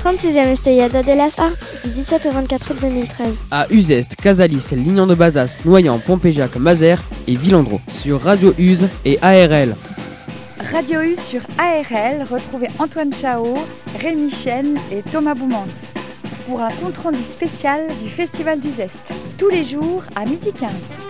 36e Esteyada de las Arts du 17 au 24 août 2013. À Uzès, Casalis, Lignan de Bazas, Noyant, Pompéjac, Mazères et Villandreau. Sur Radio Uz et ARL. Radio U sur ARL, retrouvez Antoine Chao, Rémi Chen et Thomas Boumans pour un compte-rendu spécial du Festival du Zest, tous les jours à 12h15.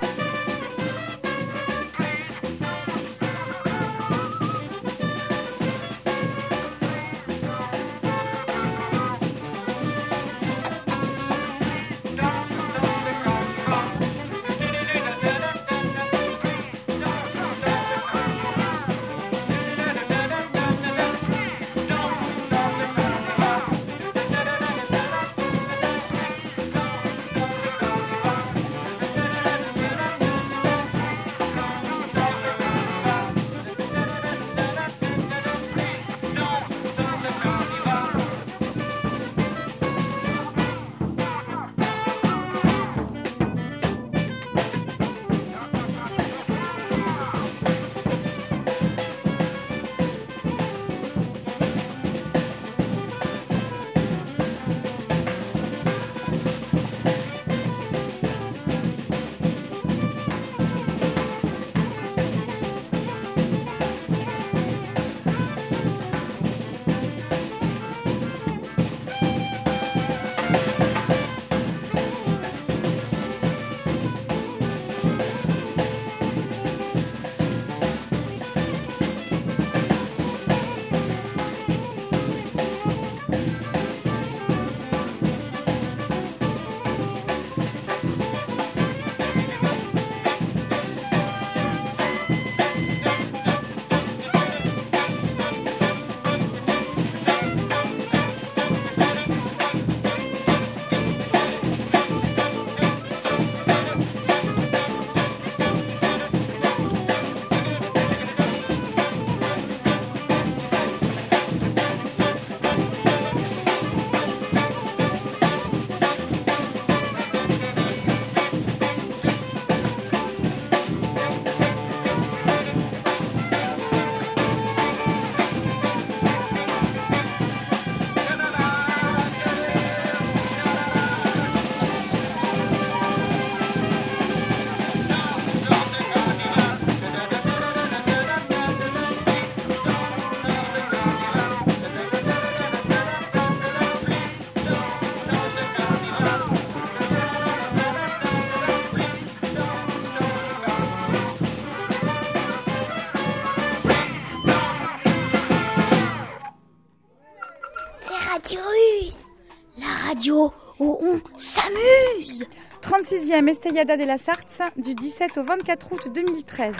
Radio où on s'amuse. 36e Esteyada de las Arts du 17 au 24 août 2013.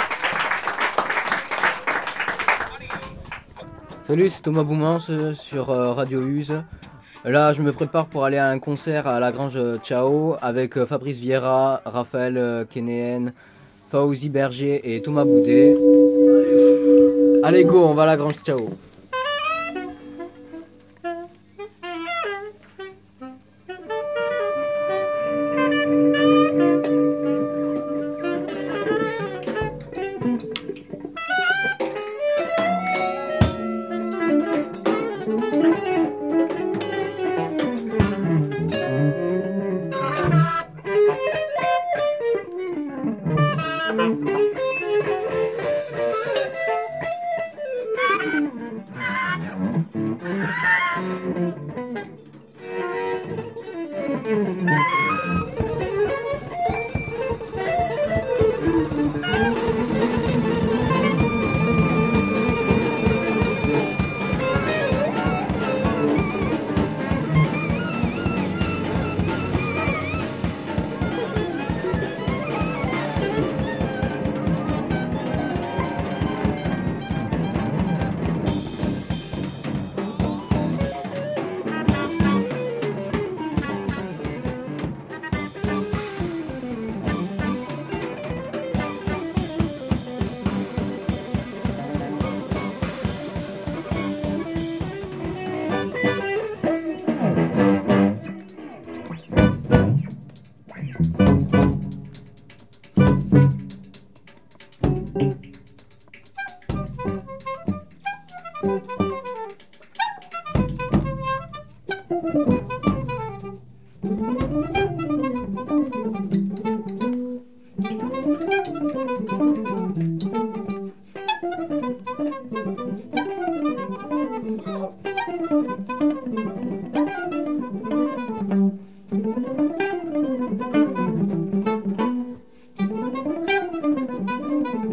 Salut, c'est Thomas Boumans sur Radio Uz. Là, je me prépare pour aller à un concert à la Grange Chao avec Fabrice Vieira, Raphaël Kenéen, Fawzi Berger et Thomas Boudet. Allez, go, on va à la Grange Chao.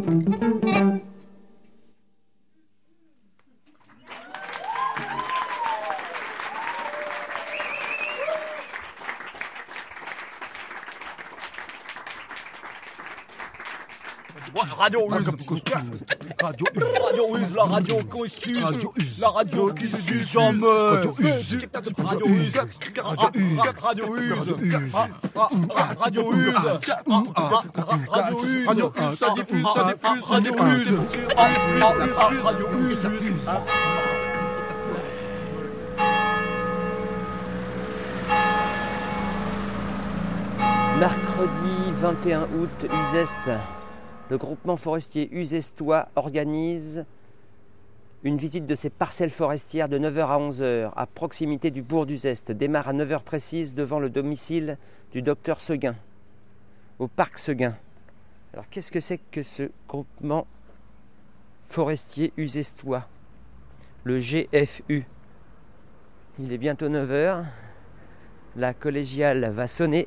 Radio Use, la radio conçue, la radio qui suit jamais. Radio Use, Radio Use, Radio Use, ça diffuse, Radio Use, Radio Use. Mercredi 21 août, Uzeste. Le groupement forestier Uzestois organise une visite de ses parcelles forestières de 9h à 11h à proximité du bourg d'Uzeste. Démarre à 9h précise devant le domicile du docteur Seguin, au parc Seguin. Alors qu'est-ce que c'est que ce groupement forestier uzestois? Le GFU. Il est bientôt 9h. La collégiale va sonner.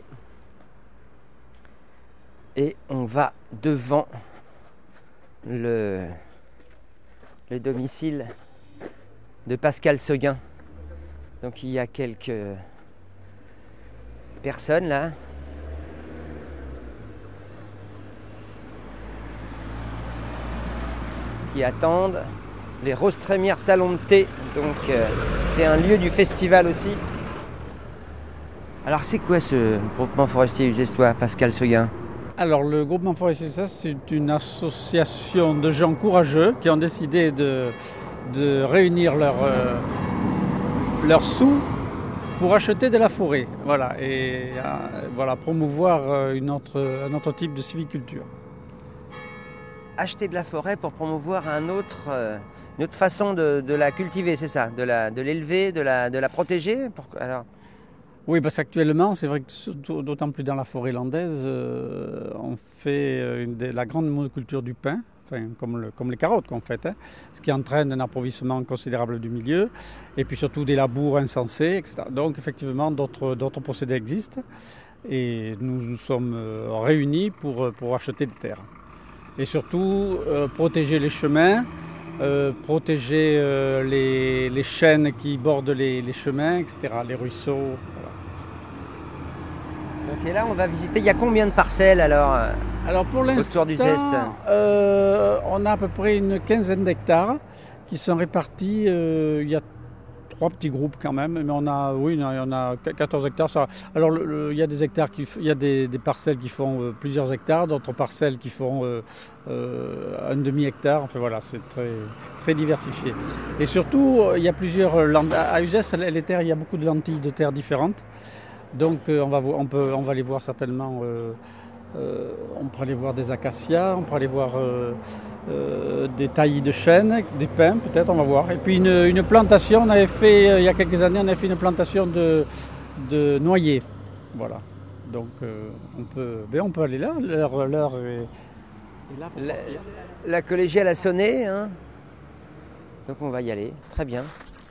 Et on va devant le domicile de Pascal Seguin. Donc il y a quelques personnes là. Qui attendent les Roses Trémières salon de thé. Donc c'est un lieu du festival aussi. Alors c'est quoi ce groupement forestier uzestois, Pascal Seguin? Alors le groupement forestier, c'est une association de gens courageux qui ont décidé de réunir leurs sous pour acheter de la forêt. Voilà, et promouvoir un autre type de civiculture. Acheter de la forêt pour promouvoir une autre façon de la cultiver, c'est ça? De l'élever, de la protéger? Oui, parce qu'actuellement, c'est vrai que d'autant plus dans la forêt landaise, on fait la grande monoculture du pin, comme les carottes qu'on fait, ce qui entraîne un appauvrissement considérable du milieu, et puis surtout des labours insensés, etc. Donc effectivement, d'autres procédés existent, et nous sommes réunis pour acheter des terres. Et surtout, protéger les chemins, protéger les chênes qui bordent les chemins, etc., les ruisseaux. Voilà. Ok, là on va visiter. Il y a combien de parcelles alors pour l'instant, autour d'Uzeste? On a à peu près une quinzaine d'hectares qui sont répartis. Il y a 3 petits groupes quand même, mais on a 14 hectares. Alors il y a des hectares il y a des parcelles qui font plusieurs hectares, d'autres parcelles qui font un demi-hectare. Enfin voilà, c'est très, très diversifié. Et surtout, il y a plusieurs à Uzeste, les terres, il y a beaucoup de lentilles de terre différentes. Donc on va aller voir certainement. On pourrait aller voir des acacias, on pourrait aller voir des taillis de chênes, des pins peut-être, on va voir. Et puis une plantation, on avait fait il y a quelques années, on avait fait une plantation de noyers. Voilà. Donc on peut aller là, l'heure est là. La collégiale a sonné, hein. Donc on va y aller, très bien.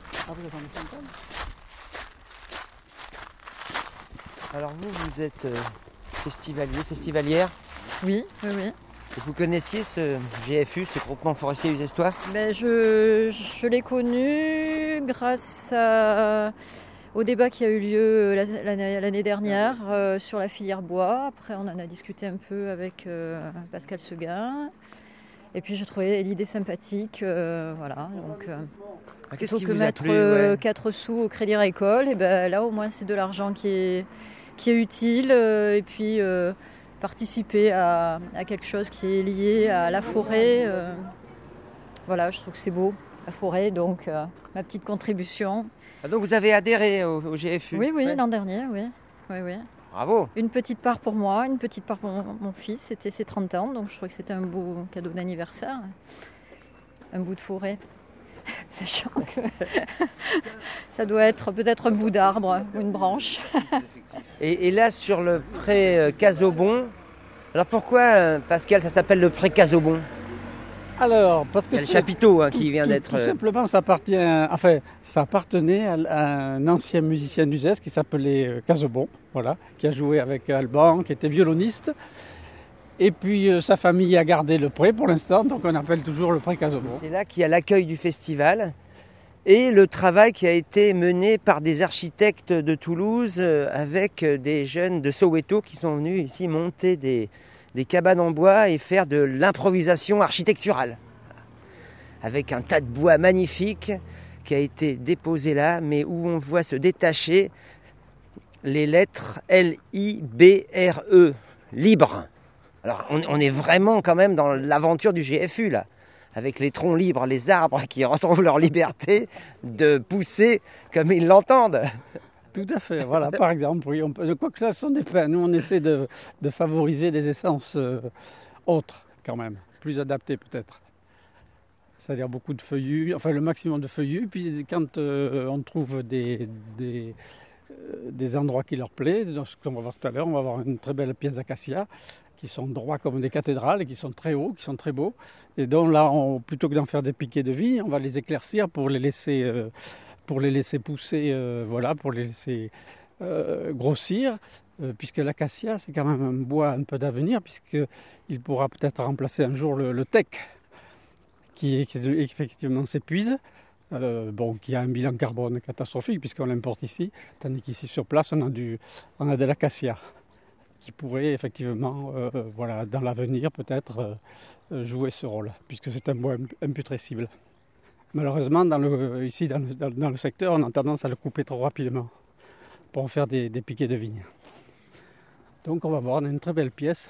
Alors vous êtes festivalière? Oui. Et vous connaissiez ce GFU, ce groupement forestier uzestois? Je l'ai connu grâce au débat qui a eu lieu l'année dernière sur la filière bois. Après, on en a discuté un peu avec Pascal Seguin. Et puis, j'ai trouvé l'idée sympathique. Voilà. Donc, qu'est-ce qui vous a mettre plu, 4 sous au Crédit Agricole, et là, au moins, c'est de l'argent qui est utile. Et puis... participer à quelque chose qui est lié à la forêt. Voilà, je trouve que c'est beau, la forêt, donc ma petite contribution. Ah, donc vous avez adhéré au GFU? Oui, l'an dernier, oui. Bravo. Une petite part pour moi, une petite part pour mon fils, c'était ses 30 ans, donc je trouvais que c'était un beau cadeau d'anniversaire, un bout de forêt. Sachant que ça doit être peut-être un bout d'arbre ou une branche. Et là, sur le pré Casaubon, alors pourquoi, Pascal, ça s'appelle le pré Casaubon? Alors, parce que il y a le chapiteau qui vient d'être... Tout simplement, ça appartenait à un ancien musicien d'Uzeste qui s'appelait Casaubon, voilà, qui a joué avec Alban, qui était violoniste. Et puis sa famille a gardé le pré pour l'instant, donc on appelle toujours le pré Casobo. C'est là qu'il y a l'accueil du festival et le travail qui a été mené par des architectes de Toulouse avec des jeunes de Soweto qui sont venus ici monter des cabanes en bois et faire de l'improvisation architecturale. Avec un tas de bois magnifique qui a été déposé là, mais où on voit se détacher les lettres L-I-B-R-E, libre. Alors on est vraiment quand même dans l'aventure du GFU là, avec les troncs libres, les arbres qui retrouvent leur liberté de pousser comme ils l'entendent. Tout à fait, voilà, par exemple, oui, quoi que ça sont des pins, nous on essaie de favoriser des essences autres quand même, plus adaptées peut-être. C'est-à-dire beaucoup de feuillus, enfin le maximum de feuillus, puis quand on trouve des endroits qui leur plaisent, comme on va voir tout à l'heure, on va avoir une très belle pièce d'acacia, qui sont droits comme des cathédrales et qui sont très hauts, qui sont très beaux. Et donc là, plutôt que d'en faire des piquets de vigne, on va les éclaircir pour les laisser pousser, pour les laisser grossir, puisque l'acacia, c'est quand même un bois un peu d'avenir, puisqu'il pourra peut-être remplacer un jour le teck, qui effectivement s'épuise, qui a un bilan carbone catastrophique, puisqu'on l'importe ici, tandis qu'ici sur place, on a de l'acacia, qui pourrait effectivement, dans l'avenir peut-être jouer ce rôle, puisque c'est un bois imputrescible. Malheureusement, ici dans le secteur, on a tendance à le couper trop rapidement pour en faire des piquets de vigne. Donc on va voir, on a une très belle pièce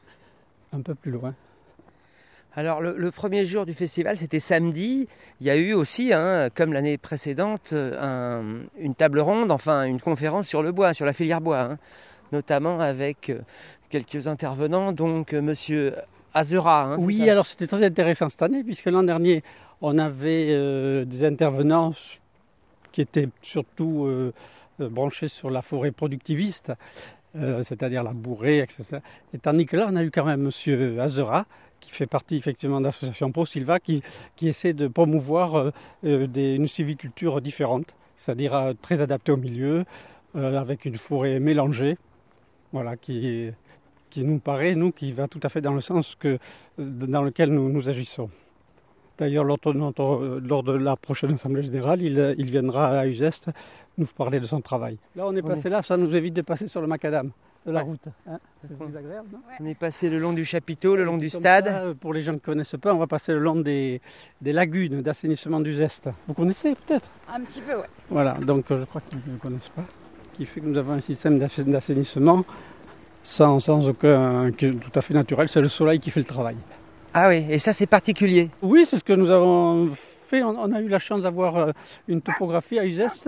un peu plus loin. Alors le premier jour du festival, c'était samedi. Il y a eu aussi, comme l'année précédente, une table ronde, enfin une conférence sur le bois, sur la filière bois, notamment avec quelques intervenants, donc monsieur Azera. Oui, alors c'était très intéressant cette année, puisque l'an dernier, on avait des intervenants qui étaient surtout branchés sur la forêt productiviste, c'est-à-dire la bourrée, etc. Et tandis que là, on a eu quand même monsieur Azera, qui fait partie effectivement de l'association ProSilva, qui essaie de promouvoir une sylviculture différente, c'est-à-dire très adaptée au milieu, avec une forêt mélangée, voilà, qui nous paraît, qui va tout à fait dans le sens dans lequel nous agissons. D'ailleurs, lors de la prochaine Assemblée Générale, il viendra à Uzès nous parler de son travail. Là, on est passé là, ça nous évite de passer sur le macadam de la route. C'est plus agréable, non ? On est passé le long du chapiteau, le long du stade. Ça, pour les gens qui ne connaissent pas, on va passer le long des lagunes d'assainissement d'Uzès. Vous connaissez peut-être ? Un petit peu, ouais. Voilà, donc je crois qu'ils ne connaissent pas. Ce qui fait que nous avons un système d'assainissement sans aucun, tout à fait naturel, c'est le soleil qui fait le travail. Ah oui, et ça c'est particulier. Oui, c'est ce que nous avons fait. On a eu la chance d'avoir une topographie à Uzès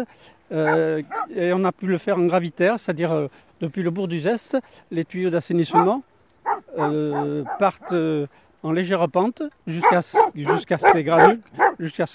et on a pu le faire en gravitaire, c'est-à-dire depuis le bourg d'Uzès, les tuyaux d'assainissement partent en légère pente jusqu'à ces granules, jusqu'à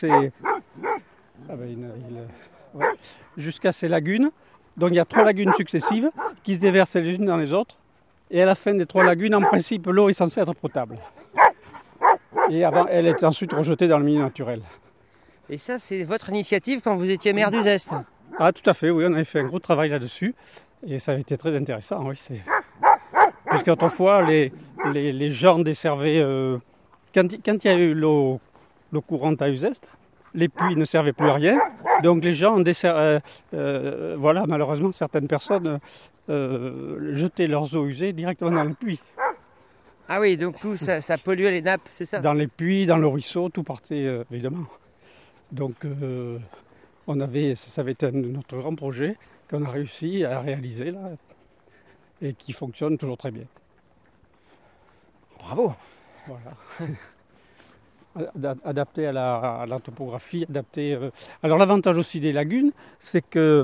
ces lagunes. Donc il y a 3 lagunes successives qui se déversent les unes dans les autres. Et à la fin des 3 lagunes, en principe, l'eau est censée être potable. Et elle est ensuite rejetée dans le milieu naturel. Et ça, c'est votre initiative quand vous étiez maire d'Uzès ? Ah, tout à fait, oui, on avait fait un gros travail là-dessus. Et ça a été très intéressant, oui. Puisqu'autrefois, les gens desservaient... Quand il y a eu l'eau courante à Uzès, les puits ne servaient plus à rien. Donc les gens malheureusement, certaines personnes jetaient leurs eaux usées directement dans le puits. Ah oui, donc tout ça polluait les nappes, c'est ça ? Dans les puits, dans le ruisseau, tout partait évidemment. Donc ça avait été notre grand projet qu'on a réussi à réaliser là et qui fonctionne toujours très bien. Bravo. Voilà. Adapté à la topographie, adapté. Alors l'avantage aussi des lagunes, c'est que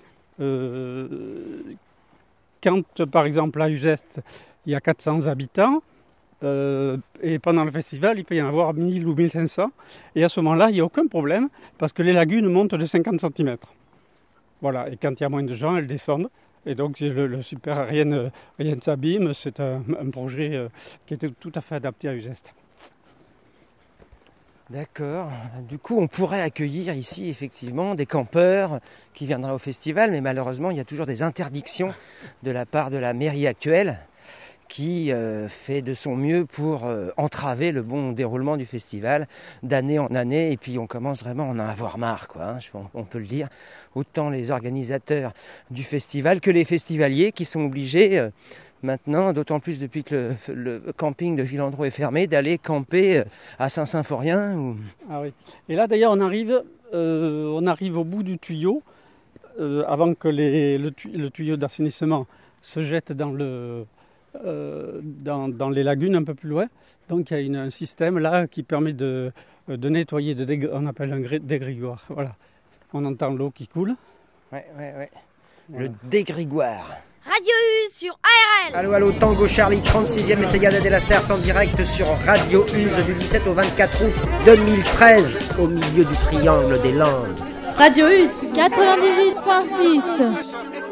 quand par exemple à Uzès, il y a 400 habitants, et pendant le festival, il peut y en avoir 1000 ou 1500, et à ce moment-là, il n'y a aucun problème, parce que les lagunes montent de 50 cm. Voilà, et quand il y a moins de gens, elles descendent, et donc le super, rien ne s'abîme, c'est un projet qui était tout à fait adapté à Uzès. D'accord. Du coup, on pourrait accueillir ici, effectivement, des campeurs qui viendraient au festival, mais malheureusement, il y a toujours des interdictions de la part de la mairie actuelle qui fait de son mieux pour entraver le bon déroulement du festival d'année en année. Et puis on commence vraiment à en avoir marre, quoi, on peut le dire. Autant les organisateurs du festival que les festivaliers qui sont obligés maintenant, d'autant plus depuis que le camping de Villandreau est fermé, d'aller camper à Saint-Symphorien. Ah oui. Et là d'ailleurs on arrive au bout du tuyau, avant que le tuyau d'assainissement se jette dans les lagunes un peu plus loin. Donc il y a un système là qui permet de nettoyer, on appelle un dégrigoire. Voilà. On entend l'eau qui coule. Ouais. Voilà. Le dégrigoire. Radio U sur ARL. Allô, Tango Charlie, 36e Essayade de la Serre en direct sur Radio Use du 17 au 24 août 2013, au milieu du triangle des Landes. Radio Use 98.6.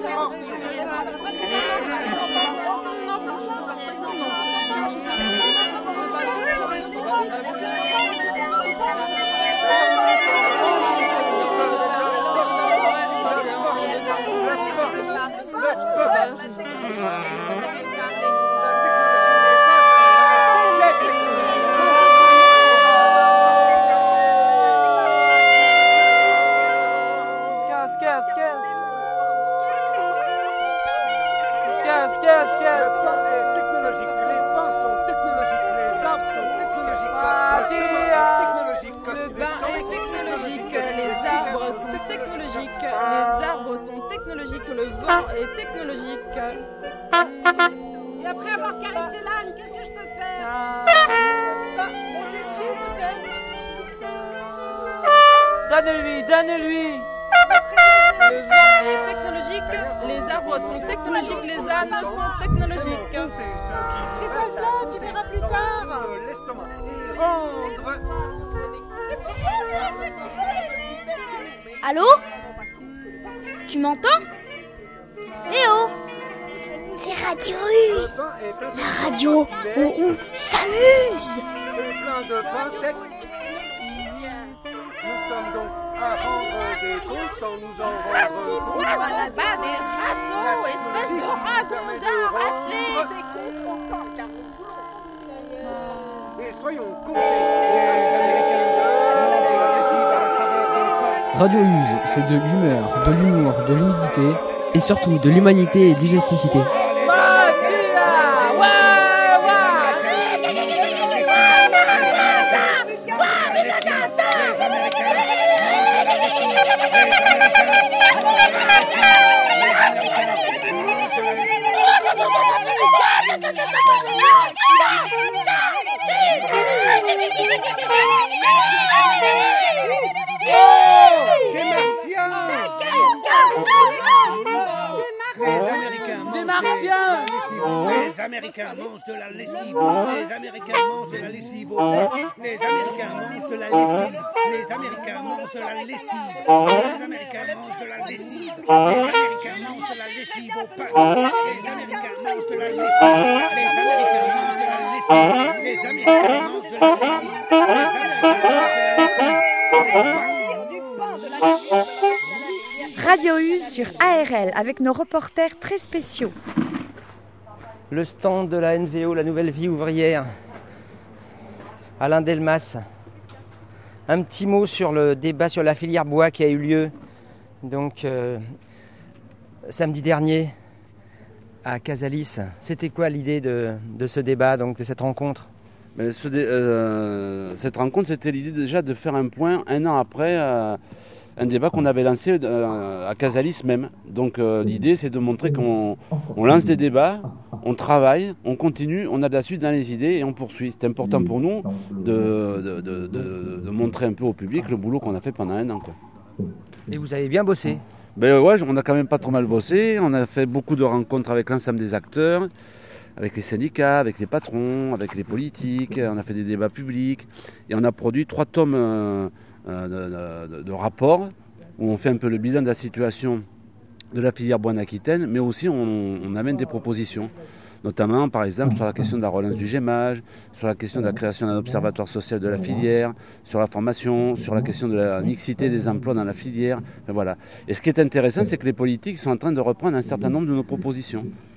Le vent est technologique. Et après avoir caressé l'âne, qu'est-ce que je peux faire? Monter dessus peut-être. Donne-lui. Le vent est technologique, les arbres sont technologiques, les ânes sont technologiques. Efface-la, tu verras plus tard. Allô? Tu m'entends? Eh oh! C'est Radio Use, la radio où on s'amuse! Et plein de pain Nous sommes donc à rendre des comptes sans nous en rendre compte. Pas des râteaux, espèce de ragondin raté! Des comptes au parc à Et soyons comptés. Radio Use, c'est de l'humeur, de l'humour, de l'humidité et surtout de l'humanité et de l'uzesticité. Les Américains mangent de la lessive. Les Américains mangent de la lessive. Les Américains mangent de la lessive. Les Américains mangent de la lessive. Les Américains mangent de la lessive. Les Américains mangent de la lessive au pain. Les Américains mangent de la lessive. Les Américains mangent de la lessive. Les Américains mangent de la lessive. Radio U sur ARL avec nos reporters très spéciaux. Le stand de la NVO, la Nouvelle Vie Ouvrière, Alain Delmas. Un petit mot sur le débat sur la filière bois qui a eu lieu donc samedi dernier à Casalis. C'était quoi l'idée de ce débat, donc de cette rencontre? Cette rencontre, c'était l'idée déjà de faire un point un an après un débat qu'on avait lancé à Casalis même. Donc l'idée, c'est de montrer qu'on lance des débats, on travaille, on continue, on a de la suite dans les idées et on poursuit. C'est important pour nous de montrer un peu au public le boulot qu'on a fait pendant un an, quoi. Et vous avez bien bossé? Ben ouais, on a quand même pas trop mal bossé. On a fait beaucoup de rencontres avec l'ensemble des acteurs, avec les syndicats, avec les patrons, avec les politiques. On a fait des débats publics et on a produit 3 tomes de rapports où on fait un peu le bilan de la situation de la filière bois en Aquitaine, mais aussi on amène des propositions, notamment par exemple sur la question de la relance du GEMAGE, sur la question de la création d'un observatoire social de la filière, sur la formation, sur la question de la mixité des emplois dans la filière. Enfin, voilà. Et ce qui est intéressant, c'est que les politiques sont en train de reprendre un certain nombre de nos propositions.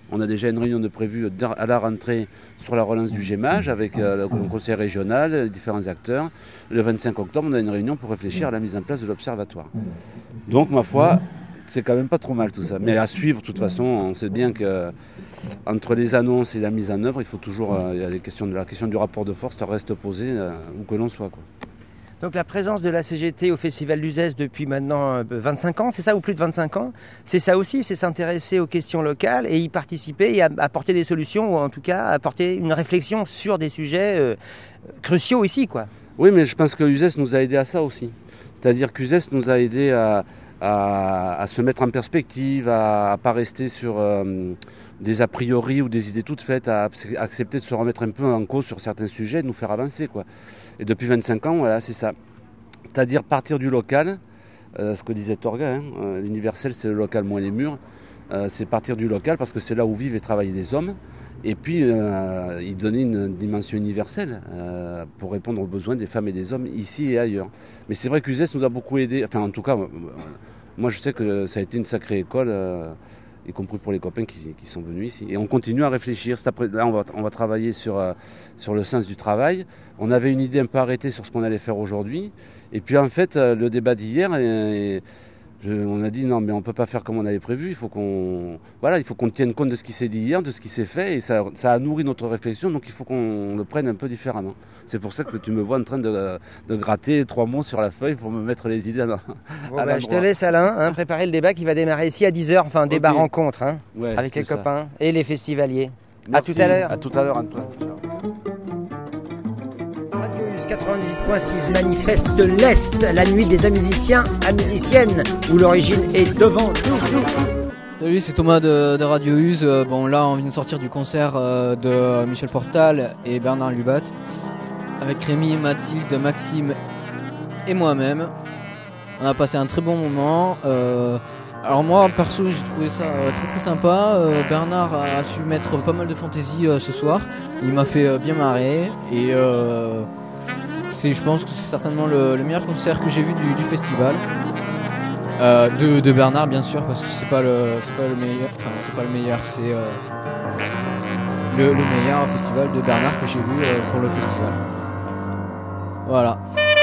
On a déjà une réunion de prévue à la rentrée sur la relance du GEMAGE avec le conseil régional, les différents acteurs. Le 25 octobre, on a une réunion pour réfléchir à la mise en place de l'observatoire. Donc, ma foi, c'est quand même pas trop mal tout ça. Mais à suivre, de toute façon, on sait bien que entre les annonces et la mise en œuvre, il faut toujours, il y a la question du rapport de force reste posée où que l'on soit, quoi. Donc la présence de la CGT au Festival d'Uzès depuis maintenant 25 ans, c'est ça, ou plus de 25 ans, c'est ça aussi, c'est s'intéresser aux questions locales et y participer et apporter des solutions, ou en tout cas apporter une réflexion sur des sujets cruciaux ici, quoi. Oui, mais je pense que Uzès nous a aidé à ça aussi. C'est-à-dire qu'Uzès nous a aidé à se mettre en perspective, à ne pas rester sur des a priori ou des idées toutes faites, à accepter de se remettre un peu en cause sur certains sujets, de nous faire avancer, quoi. Et depuis 25 ans, voilà, c'est ça. C'est-à-dire partir du local, ce que disait Torga, l'universel c'est le local moins les murs, c'est partir du local parce que c'est là où vivent et travaillent les hommes, et puis y donner une dimension universelle pour répondre aux besoins des femmes et des hommes ici et ailleurs. Mais c'est vrai qu'Uzès nous a beaucoup aidé, enfin en tout cas, moi je sais que ça a été une sacrée école, y compris pour les copains qui sont venus ici. Et on continue à réfléchir. Là, on va travailler sur le sens du travail. On avait une idée un peu arrêtée sur ce qu'on allait faire aujourd'hui. Et puis, en fait, le débat d'hier, on a dit non, mais on ne peut pas faire comme on avait prévu. Il faut qu'on tienne compte de ce qui s'est dit hier, de ce qui s'est fait. Et ça a nourri notre réflexion. Donc, il faut qu'on le prenne un peu différemment. C'est pour ça que tu me vois en train de gratter 3 mots sur la feuille pour me mettre les idées à l'endroit. Je te laisse, Alain, préparer le débat qui va démarrer ici à 10h. Enfin, un débat rencontre avec les copains et les festivaliers. Merci. À tout à l'heure. À tout à l'heure, Antoine. Radio US 98.6 manifeste l'Est, la nuit des musiciens à musiciennes, où l'origine est devant nous. Salut, c'est Thomas de Radio Use. Bon, là, on vient de sortir du concert de Michel Portal et Bernard Lubat, avec Rémi, Mathilde, Maxime et moi-même. On a passé un très bon moment. Alors moi, perso, j'ai trouvé ça très très sympa. Bernard a su mettre pas mal de fantaisie ce soir. Il m'a fait bien marrer. Et je pense que c'est certainement le meilleur concert que j'ai vu du festival. De Bernard, bien sûr, parce que c'est pas le meilleur. Enfin, c'est pas le meilleur, c'est le meilleur festival de Bernard que j'ai vu pour le festival. Voilà.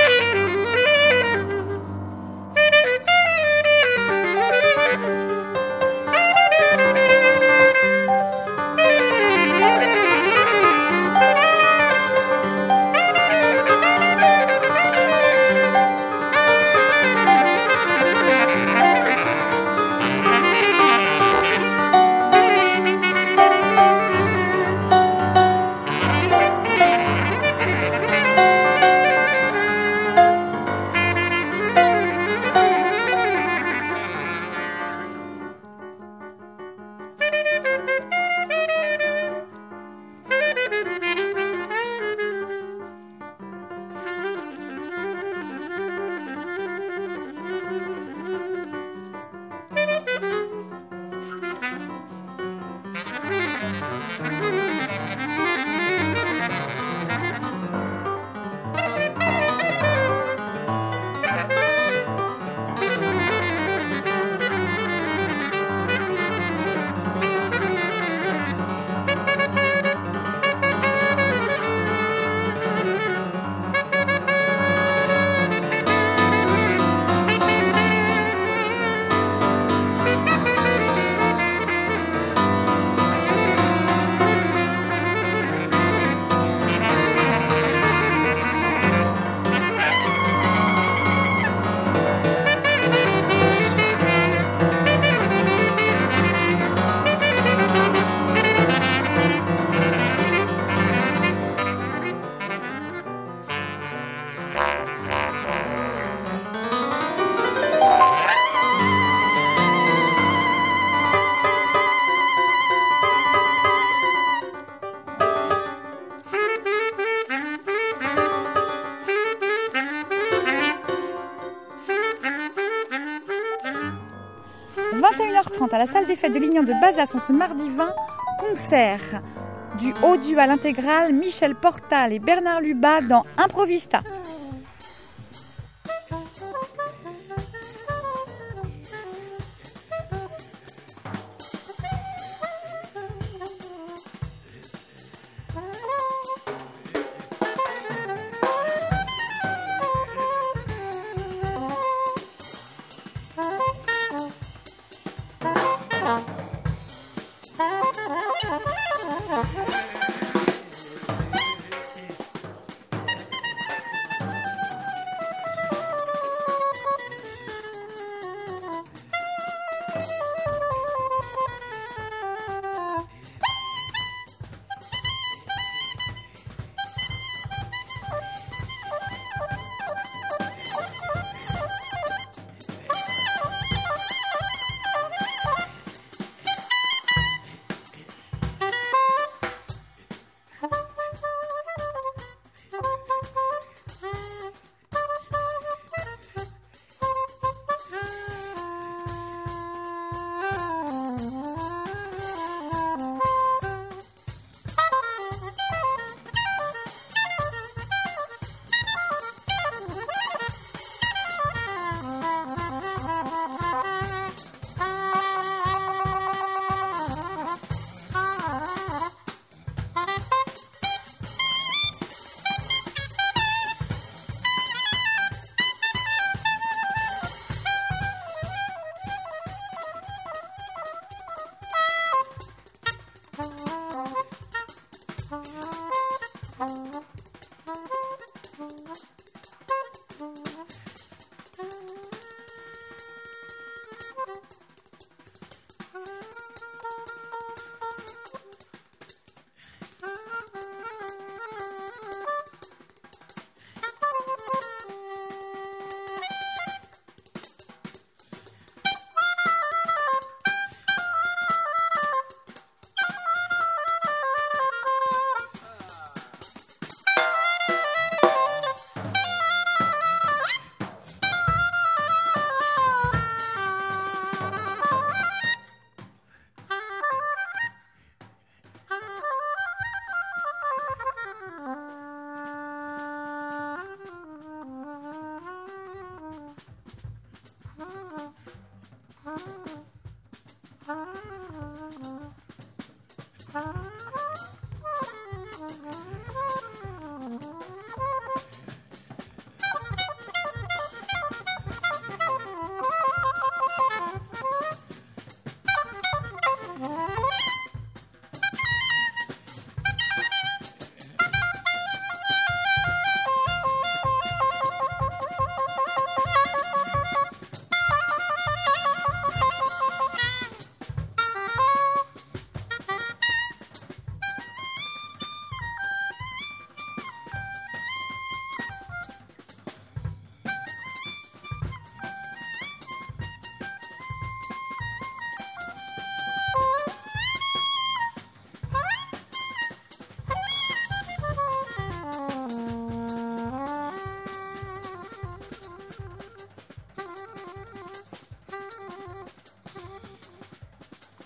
À la salle des fêtes de Lignan de Bazas, ce mardi 20, concert du haut duo à l'intégrale Michel Portal et Bernard Lubat dans Improvista.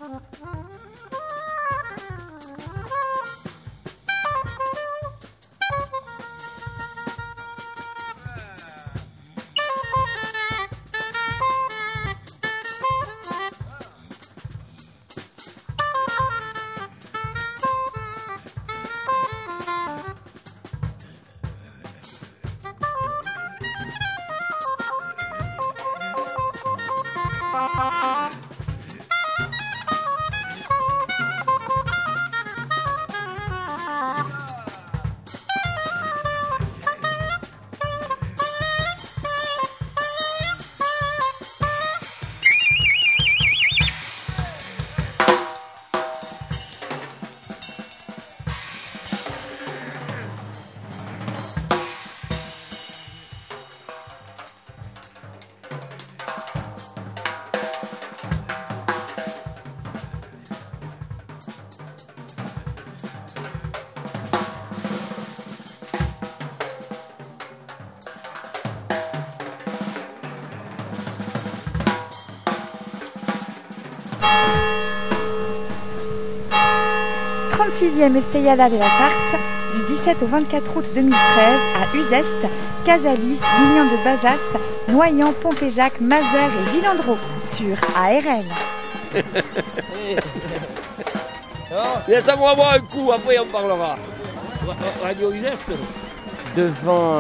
E Esteiada de la Sarthe, du 17 au 24 août 2013 à Uzès, Casalis, Lignan de Bazas, Noyant, Pompéjac, Mazères et Villandreau sur ARL. Laisse-moi boire un coup, après on parlera. Radio Uzès. Devant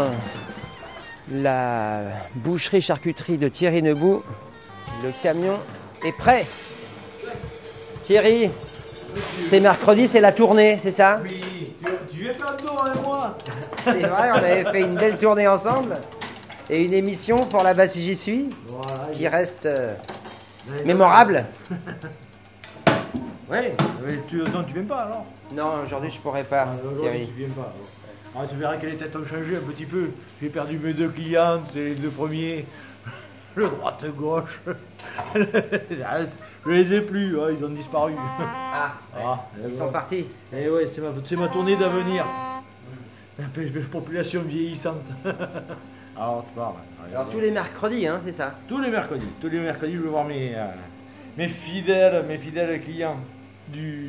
la boucherie-charcuterie de Thierry Nebout, le camion est prêt. Thierry, c'est mercredi, c'est la tournée, c'est ça? Oui, tu viens pas dedans avec moi. C'est vrai, on avait fait une belle tournée ensemble. Et une émission pour la Bah si j'y suis, voilà, qui reste mémorable. Ouais, tu viens pas alors? Non, aujourd'hui je pourrais pas, Thierry. Tu viens pas. Alors, tu verras que les têtes ont changé un petit peu. J'ai perdu mes 2 clients, c'est les 2 premiers. Le droite-gauche. Je les ai plus, ils ont disparu. Ils sont partis. Et ouais, c'est ma tournée d'avenir. Population vieillissante. Alors, tu parles. Alors, tous les mercredis, c'est ça? Tous les mercredis, je vais voir mes fidèles clients du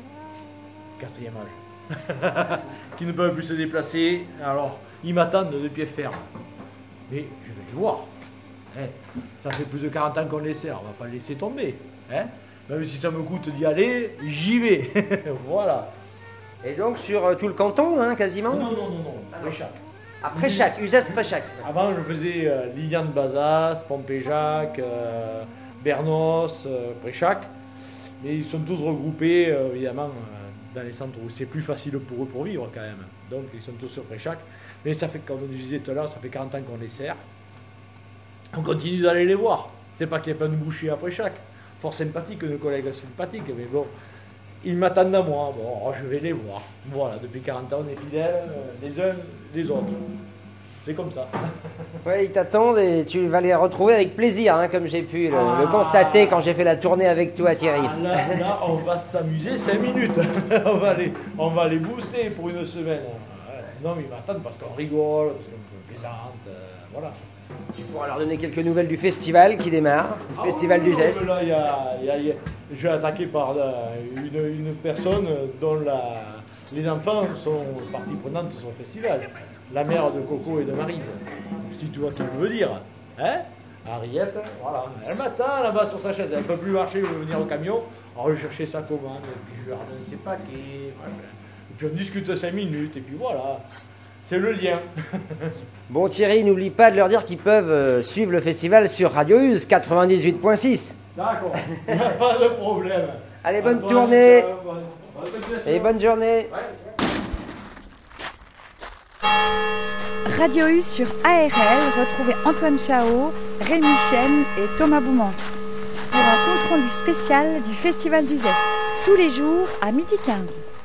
4e âge. Qui ne peuvent plus se déplacer. Alors, ils m'attendent de pied ferme. Mais je vais les voir. Ça fait plus de 40 ans qu'on les sert, on va pas les laisser tomber. Même si ça me coûte d'y aller, j'y vais. Voilà. Et donc sur tout le canton, quasiment? Non. Après chaque. Après chaque, Uzès après chaque. Avant, je faisais Lignan de Bazas, Pompéjac, Bernos, Préchac. Mais ils sont tous regroupés, évidemment, dans les centres où c'est plus facile pour eux pour vivre quand même. Donc ils sont tous sur Préchac. Mais ça fait, comme je disais tout à l'heure, ça fait 40 ans qu'on les sert. On continue d'aller les voir. C'est pas qu'il n'y a pas de boucher après chaque. Fort sympathique, nos collègues sympathiques, mais bon, ils m'attendent à moi. Bon, je vais les voir. Voilà, depuis 40 ans, on est fidèles, les uns les autres. C'est comme ça. Oui, ils t'attendent et tu vas les retrouver avec plaisir, comme j'ai pu le constater quand j'ai fait la tournée avec toi, Thierry. Là, on va s'amuser 5 minutes. on va les booster pour une semaine. Non, mais ils m'attendent parce qu'on rigole, parce qu'on plaisante, voilà. Tu pourras leur donner quelques nouvelles du festival qui démarre, le festival d'Uzès. Là, je vais attaquer par une personne dont les enfants sont partie prenante de son festival. La mère de Coco et de Maryse. Si tu vois ce que je veux dire. Henriette, voilà. Elle m'attend là-bas sur sa chaise. Elle ne peut plus marcher, elle veut venir au camion. Alors je vais chercher sa commande, et puis je lui redonne ses paquets. Voilà. Et puis on discute 5 minutes, et puis voilà. C'est le lien. Bon Thierry, n'oublie pas de leur dire qu'ils peuvent suivre le festival sur Radio Uz 98.6. D'accord, pas de problème. Allez, bonne tournée. Et bonne journée. Ouais. Radio U sur ARL, retrouvez Antoine Chao, Rémi Chen et Thomas Boumans pour un compte rendu spécial du Festival d'Uzès, tous les jours à 12h15.